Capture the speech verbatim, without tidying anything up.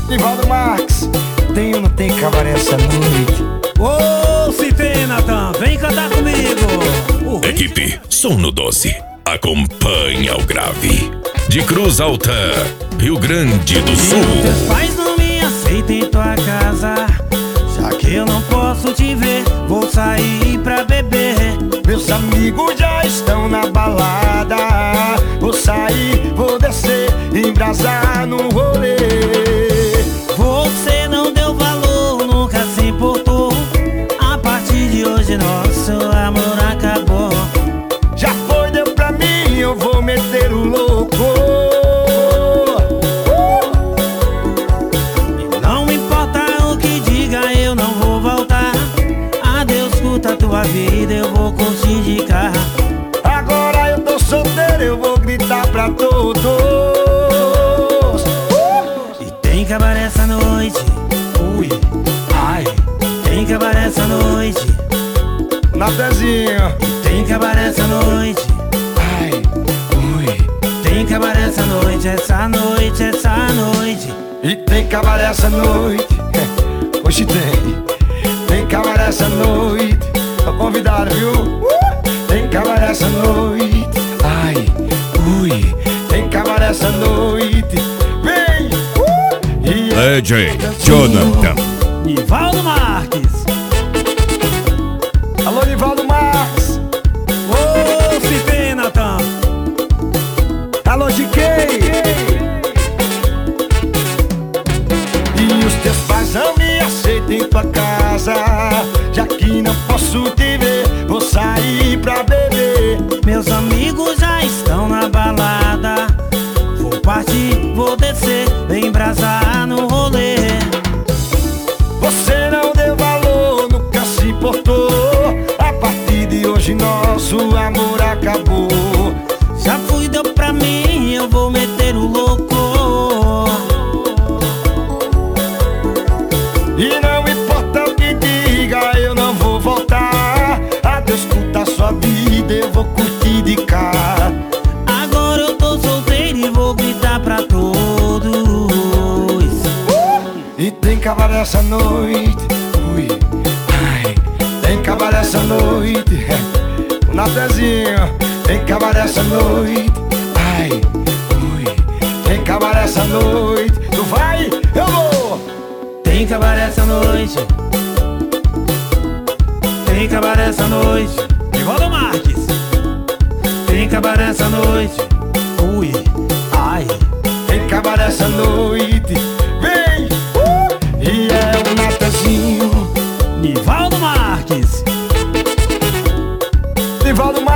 Nivaldo Marques, tem ou não tem cabaré essa noite? Ô, se tem, Natan, vem cantar comigo. O Equipe Som no doze acompanha o grave. De Cruz Alta, Rio Grande do Sul. Teus pais não me aceitam em tua casa, já que eu não posso te ver, vou sair pra beber. Meus amigos já estão na balada, vou sair, vou descer, embrasar no rolê. Você não deu valor, nunca se importou. A partir de hoje nosso amor acabou. Já foi, deu pra mim, eu vou meter o louco. E não importa o que diga, eu não vou voltar. Adeus, curta a tua vida, eu vou curtir de carro. Agora eu tô solteiro, eu vou gritar pra todos. E tem cabaré essa noite, ui, ai. Tem cabaré essa noite, Na pezinha. tem cabaré essa noite, Ai, ui. tem cabaré essa noite, essa noite, essa noite. E tem cabaré essa noite. Hoje tem. Tem cabaré essa noite. Tô convidado, viu? Uh! Tem cabaré essa noite. Ai, ui. Tem cabaré essa noite. Vem! Uh! E D J Jonathan. Nivaldo Marques. alô, Nivaldo Marques. Ô, se tem, Natan. Alô, G K. E os teus pais não me aceitam em tua casa, já que não posso te ver, vou sair pra beber. Meus amigos já estão na balada, vou partir, vou descer, vem embrasar no rolê. Você não deu valor, nunca se importou. A partir de hoje nosso amor acabou. Já fui, deu pra mim, eu vou meter o louco. E não importa o que diga, eu não vou voltar. Adeus, curta a sua vida, eu vou curtir de cá. Agora eu tô solteiro e vou gritar pra todos. E tem cabaré essa noite, ui, ai. Tem cabaré essa noite, na pezinha. Tem cabaré essa noite, ai, ui. Tem cabaré essa noite, tu vai, eu vou. Tem cabaré essa noite, tem cabaré essa noite. Nivaldo Marques. Tem cabaré essa noite, ui, ai. Tem cabaré essa noite, vem, uh! E é o Natanzinho, Nivaldo Marques. Nivaldo Marques.